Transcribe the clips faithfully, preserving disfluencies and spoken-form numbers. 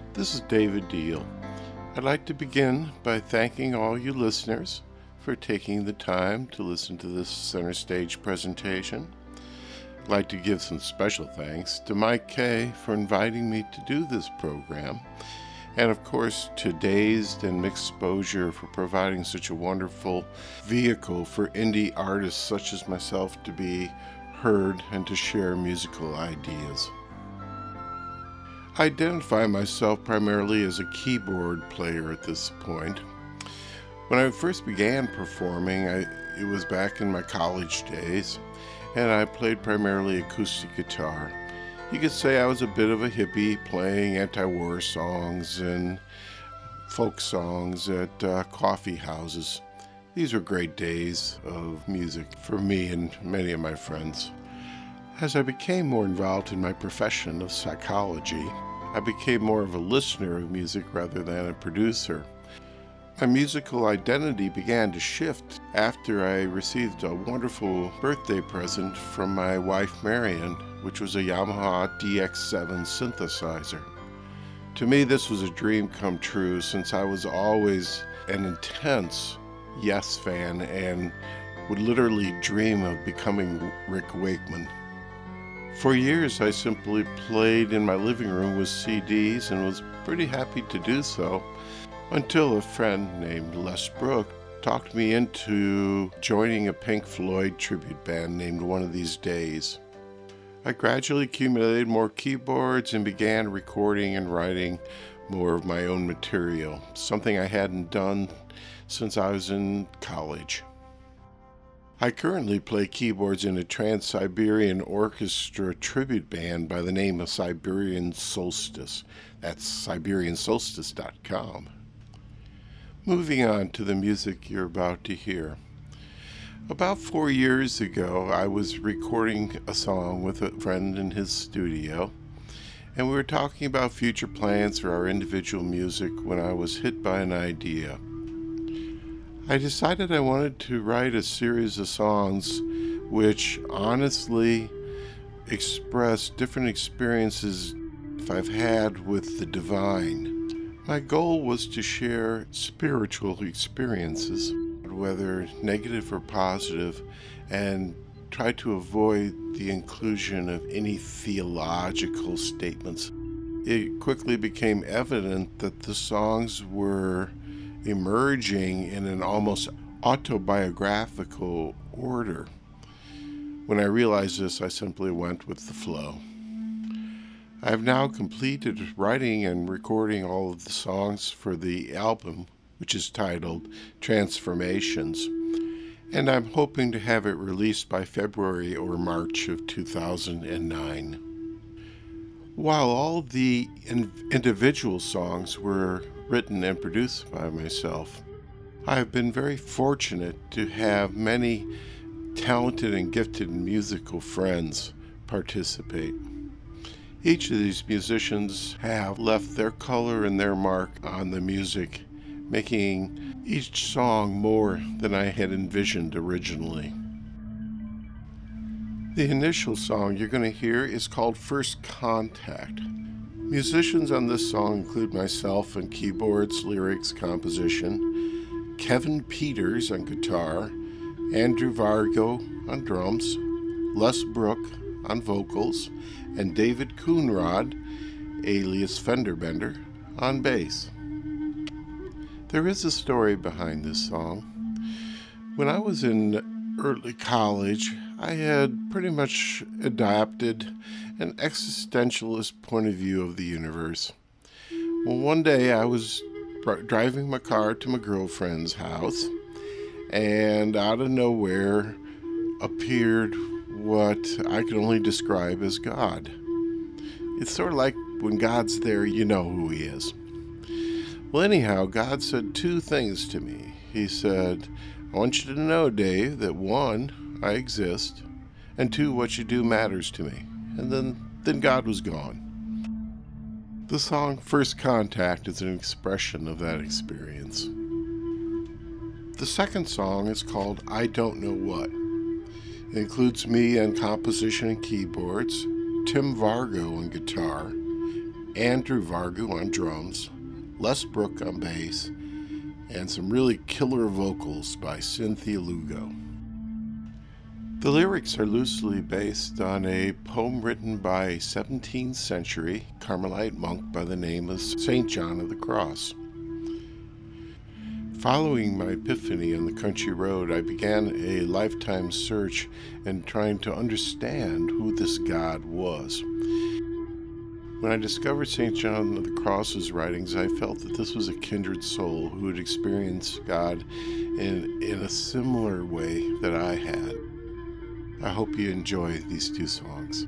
This is David Deal. I'd like to begin by thanking all you listeners for taking the time to listen to this Center Stage presentation. I'd like to give some special thanks to Mike Kay for inviting me to do this program, and of course to Dazed and Mixposure for providing such a wonderful vehicle for indie artists such as myself to be heard and to share musical ideas. I identify myself primarily as a keyboard player at this point. When I first began performing, I, it was back in my college days, and I played primarily acoustic guitar. You could say I was a bit of a hippie, playing anti-war songs and folk songs at uh, coffee houses. These were great days of music for me and many of my friends. As I became more involved in my profession of psychology, I became more of a listener of music rather than a producer. My musical identity began to shift after I received a wonderful birthday present from my wife Marion, which was a Yamaha D X seven synthesizer. To me, this was a dream come true since I was always an intense Yes fan and would literally dream of becoming Rick Wakeman. For years, I simply played in my living room with C Ds and was pretty happy to do so until a friend named Les Brooke talked me into joining a Pink Floyd tribute band named One of These Days. I gradually accumulated more keyboards and began recording and writing more of my own material, something I hadn't done since I was in college. I currently play keyboards in a Trans-Siberian Orchestra tribute band by the name of Siberian Solstice. That's Siberian Solstice dot com. Moving on to the music you're about to hear. About four years ago, I was recording a song with a friend in his studio, and we were talking about future plans for our individual music when I was hit by an idea. I decided I wanted to write a series of songs which honestly express different experiences I've had with the divine. My goal was to share spiritual experiences, whether negative or positive, and try to avoid the inclusion of any theological statements. It quickly became evident that the songs were emerging in an almost autobiographical order. When I realized this, I simply went with the flow. I have now completed writing and recording all of the songs for the album, which is titled Transformations, and I'm hoping to have it released by February or March of two thousand nine. While all the in- individual songs were written and produced by myself, I have been very fortunate to have many talented and gifted musical friends participate. Each of these musicians have left their color and their mark on the music, making each song more than I had envisioned originally. The initial song you're going to hear is called First Contact. Musicians on this song include myself on keyboards, lyrics, composition, Kevin Peters on guitar, Andrew Vargo on drums, Les Brooke on vocals, and David Coonrod, alias Fenderbender, on bass. There is a story behind this song. When I was in early college, I had pretty much adopted an existentialist point of view of the universe. Well, one day I was driving my car to my girlfriend's house, and out of nowhere appeared what I could only describe as God. It's sort of like when God's there, you know who he is. Well, anyhow, God said two things to me. He said, I want you to know, Dave, that one, I exist, and two, what you do matters to me. And then, then God was gone. The song First Contact is an expression of that experience. The second song is called I Don't Know What. It includes me on composition and keyboards, Tim Vargo on guitar, Andrew Vargu on drums, Les Brook on bass, and some really killer vocals by Cynthia Lugo. The lyrics are loosely based on a poem written by a seventeenth century Carmelite monk by the name of Saint John of the Cross. Following my epiphany on the country road, I began a lifetime search in trying to understand who this God was. When I discovered Saint John of the Cross's writings, I felt that this was a kindred soul who had experienced God in, in a similar way that I had. I hope you enjoy these two songs.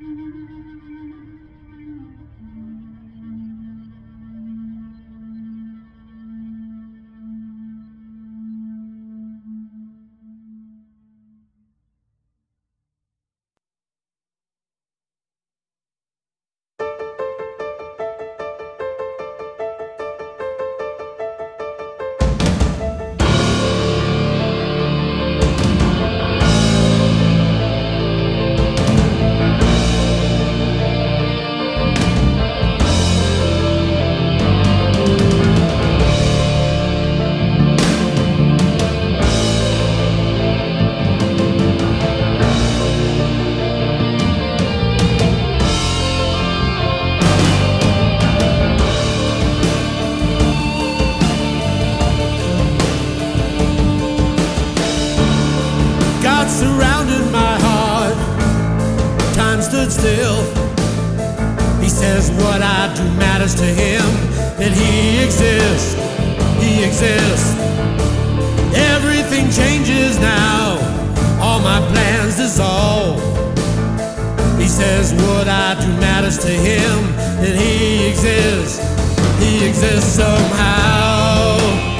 Surrounded my heart, time stood still. He says what I do matters to him, that he exists, he exists. Everything changes now, all my plans dissolve. He says what I do matters to him, that he exists, he exists somehow.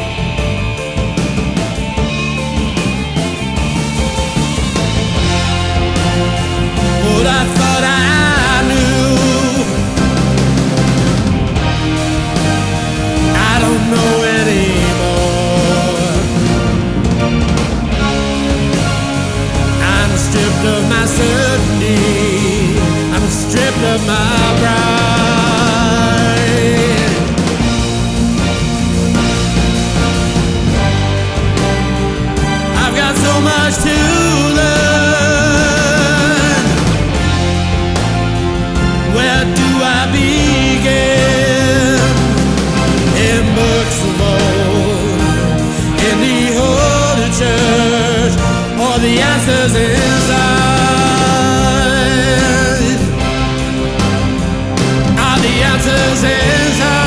What I thought I knew, I don't know anymore. I'm stripped of my certainty, I'm stripped of my pride. I've got so much to learn. Where do I begin? In books of old, in the Holy Church, or the answers inside? Are the answers inside?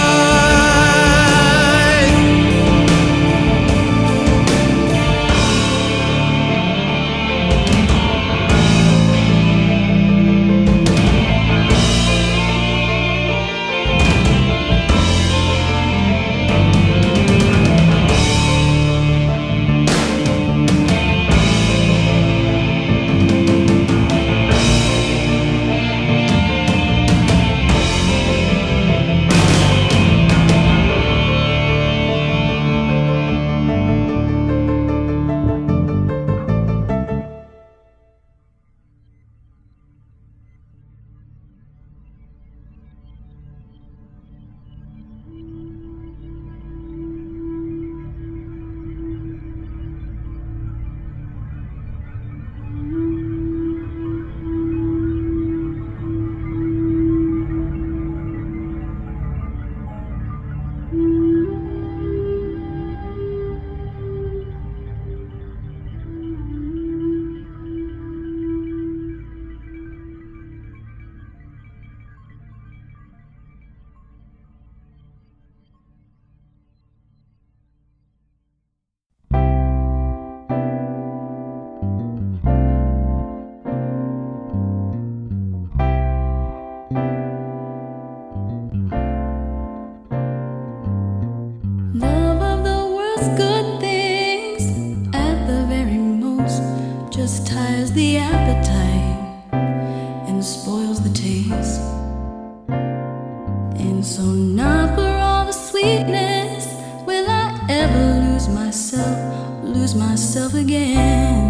Myself again,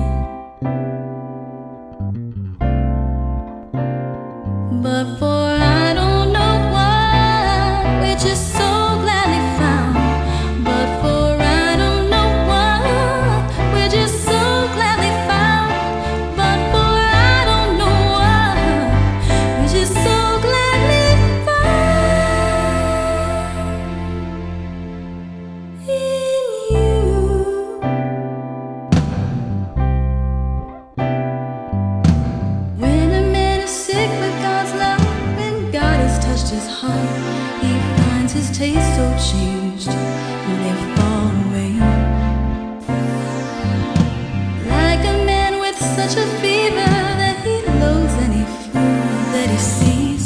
but for I don't know why touched his heart, he finds his taste so changed when they fall away. Like a man with such a fever that he loathes any food that he sees.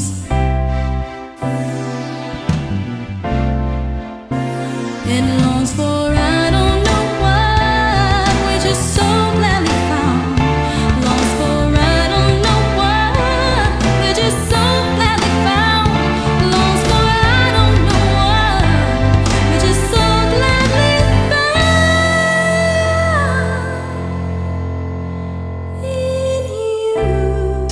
And longs for I don't know what, which is so gladly found. Longs for I don't know what, which is so gladly found. Longs for I don't know what, which is so gladly found in you.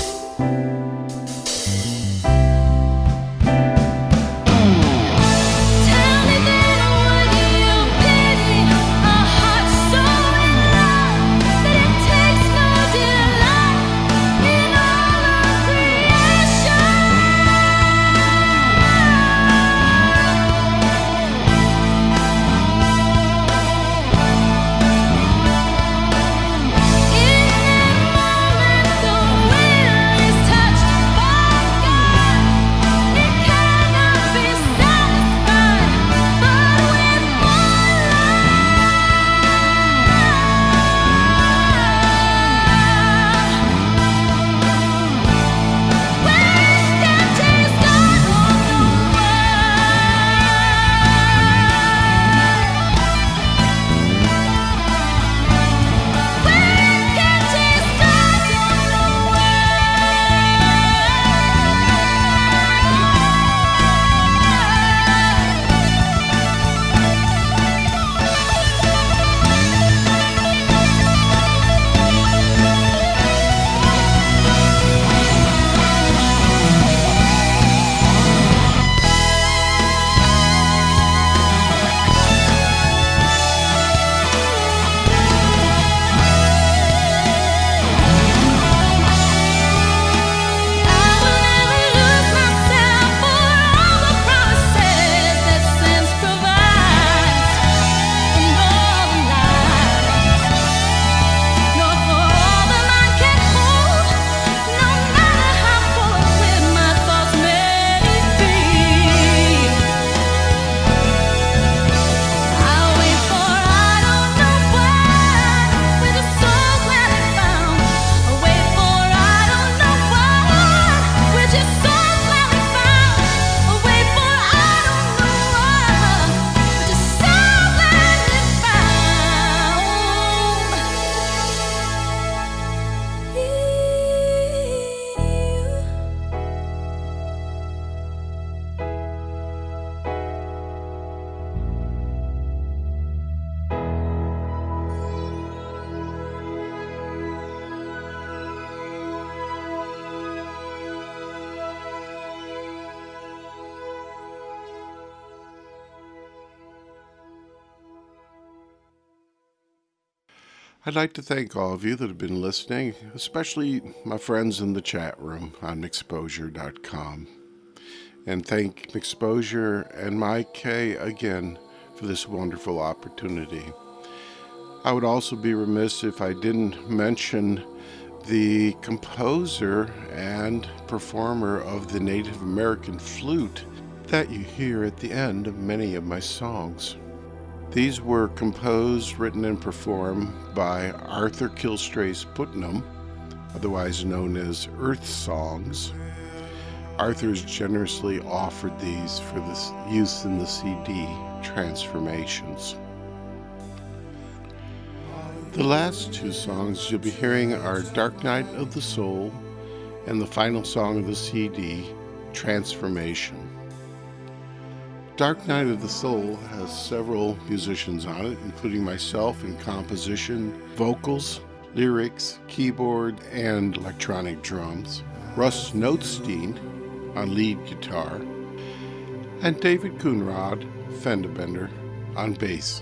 Tell me then, would you pity a heart so in love that it takes no delight in all of creation? In that moment, the will is touched by God. It cannot be satisfied but with more love. Words can taste all the Words can taste all I will never lose myself for all the promises that sense provides, and all the lies, nor for all the mind can hold, no matter how full of wit my thoughts may be. I'll wait for I don't know what, which is so gladly found. I'll wait for I don't know what, which is so gladly found. I'll wait for I don't know what, which is so gladly I'd like to thank all of you that have been listening, especially my friends in the chat room on Exposure dot com. And thank Exposure and Mike K again for this wonderful opportunity. I would also be remiss if I didn't mention the composer and performer of the Native American flute that you hear at the end of many of my songs. These were composed, written, and performed by Arthur Kilstrace Putnam, otherwise known as Earth Songs. Arthur's generously offered these for this use in the C D Transformations. The last two songs you'll be hearing are Dark Night of the Soul and the final song of the C D, Transformation. Dark Night of the Soul has several musicians on it, including myself in composition, vocals, lyrics, keyboard, and electronic drums, Russ Notstein on lead guitar, and David Coonrod, fender bender, on bass.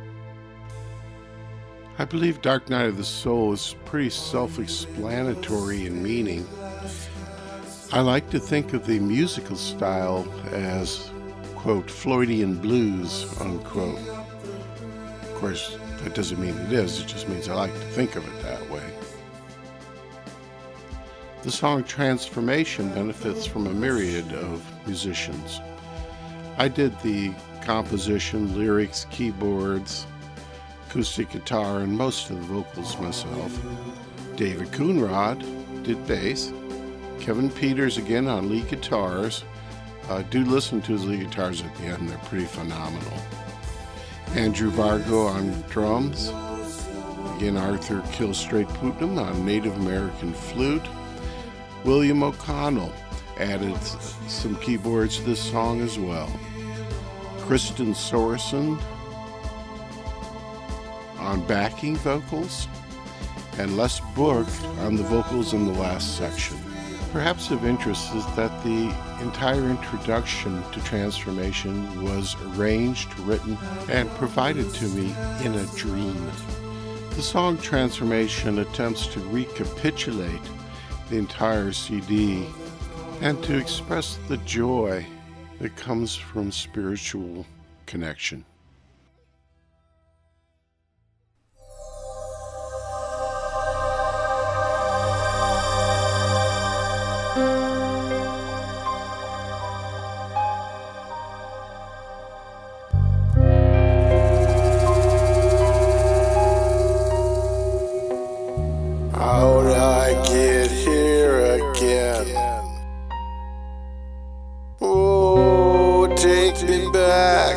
I believe Dark Night of the Soul is pretty self-explanatory in meaning. I like to think of the musical style as, quote, Floydian blues, unquote. Of course, that doesn't mean it is, it just means I like to think of it that way. The song Transformation benefits from a myriad of musicians. I did the composition, lyrics, keyboards, acoustic guitar, and most of the vocals myself. David Coonrod did bass. Kevin Peters again on lead guitars. Uh, do listen to his lead guitars at the end, they're pretty phenomenal. Andrew Vargo on drums. Again, Arthur Kilstraight Putnam on Native American flute. William O'Connell added some keyboards to this song as well. Kristen Sorensen on backing vocals, and Les Bourque on the vocals in the last section. Perhaps of interest is that the entire introduction to Transformation was arranged, written, and provided to me in a dream. The song Transformation attempts to recapitulate the entire C D and to express the joy that comes from spiritual connection. How'd I get here again? Oh, take me back.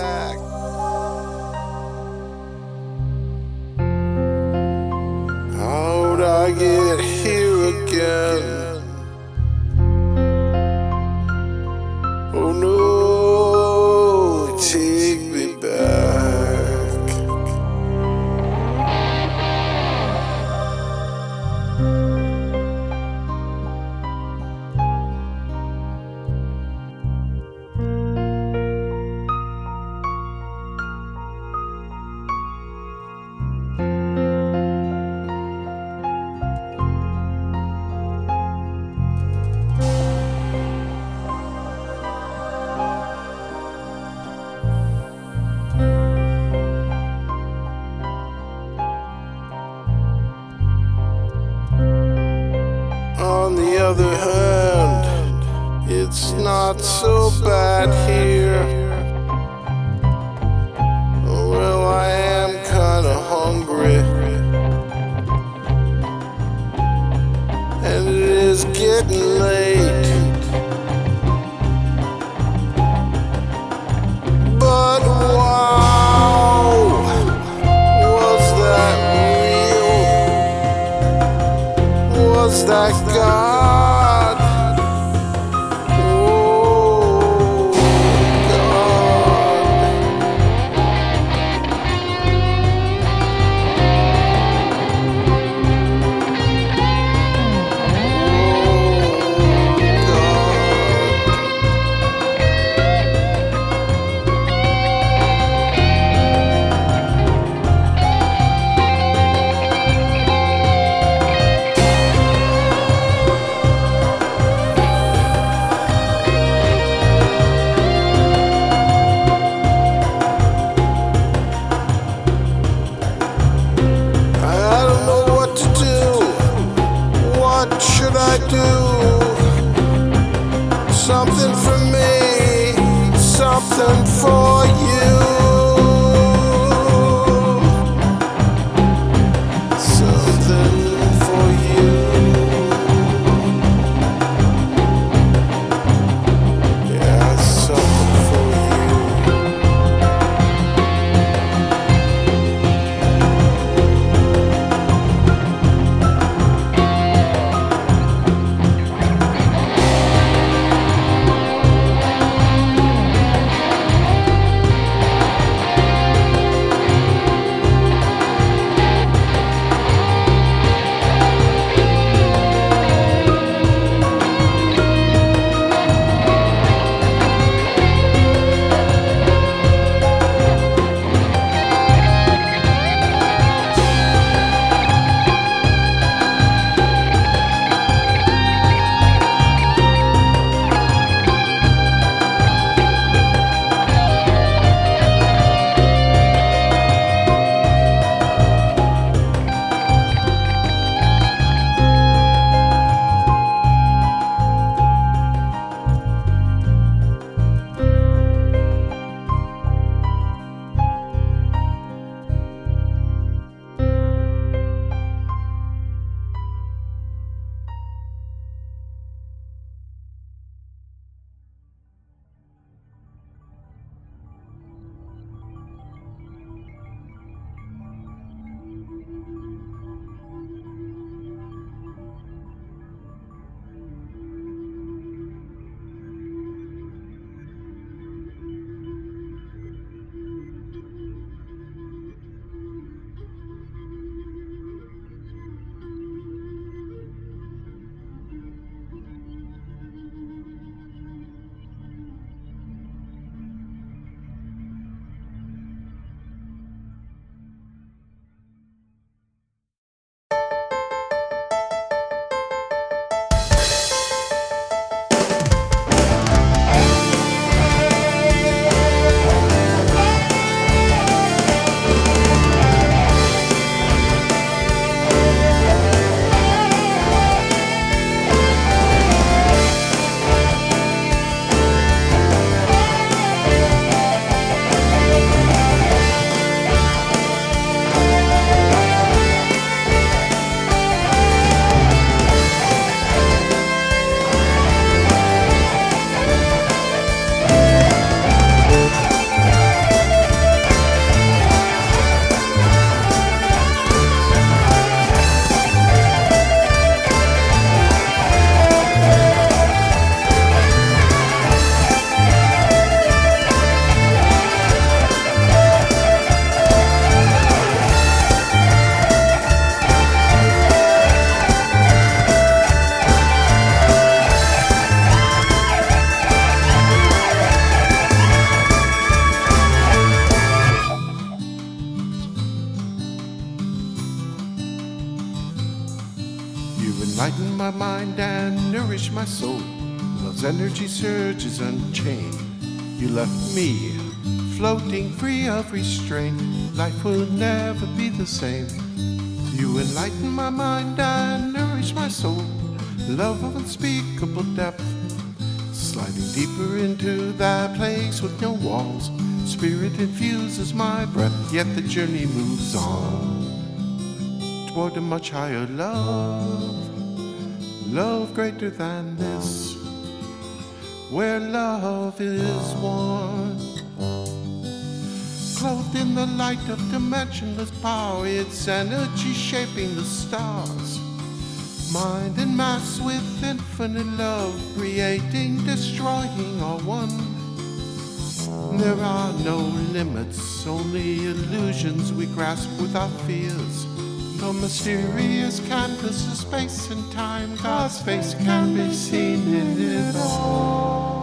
How'd I get here again? Oh no, take me back. On the other hand, it's not so bad here. Well, I am kinda hungry, and it is getting late. But wow, was that real? Was that God? Oh, God. Something for me, something for you. Something for you. Yeah, something for you. enlighten my mind and nourish my soul. Love's energy surges unchained. You left me floating free of restraint. Life will never be the same. You enlighten my mind and nourish my soul. Love of unspeakable depth, sliding deeper into that place with no walls. Spirit infuses my breath, yet the journey moves on toward a much higher love. Love greater than this, where love is one. Clothed in the light of dimensionless power, its energy shaping the stars. Mind and mass with infinite love, creating, destroying, all one. There are no limits, only illusions we grasp with our fears. The mysterious canvas of space and time, God's face can be seen in it all.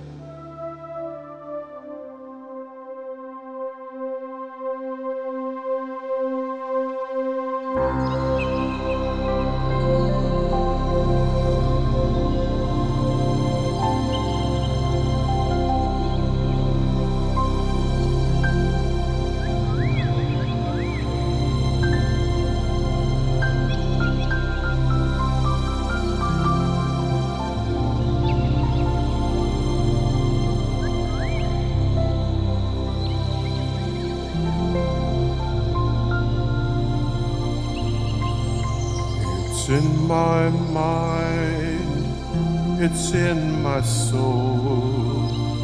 It's in my mind, it's in my soul,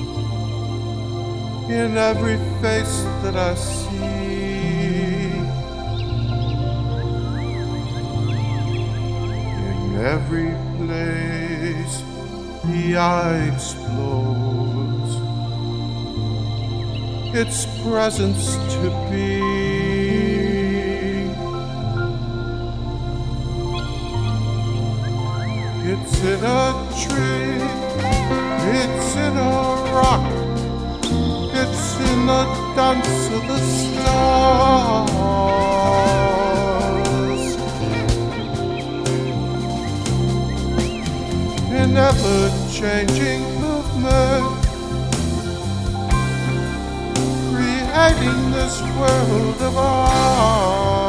in every face that I see, in every place the eye explores, its presence to be. It's in a tree, it's in a rock, it's in the dance of the stars, in ever-changing movement, creating this world of ours.